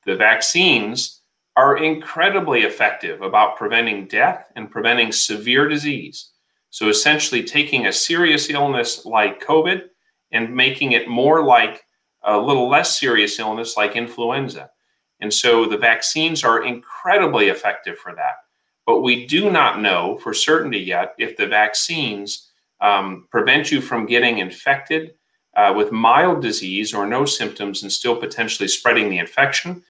The vaccines are incredibly effective about preventing death and preventing severe disease. So essentially taking a serious illness like COVID and making it more like a little less serious illness like influenza. And so the vaccines are incredibly effective for that. But we do not know for certainty yet if the vaccines prevent you from getting infected with mild disease or no symptoms and still potentially spreading the infection.